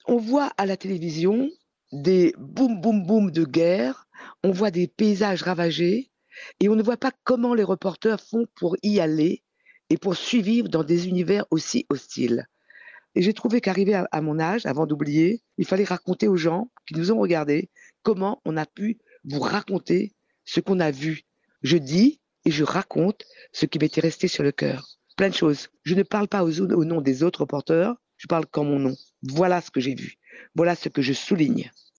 On voit à la télévision des boum boum boum de guerre, on voit des paysages ravagés et on ne voit pas comment les reporters font pour y aller et pour survivre dans des univers aussi hostiles. Et j'ai trouvé qu'arrivé à mon âge, avant d'oublier, il fallait raconter aux gens qui nous ont regardés comment on a pu vous raconter ce qu'on a vu. Je dis et je raconte ce qui m'était resté sur le cœur. Plein de choses. Je ne parle pas au nom des autres reporters, je parle qu'en mon nom. Voilà ce que j'ai vu. Voilà ce que je souligne.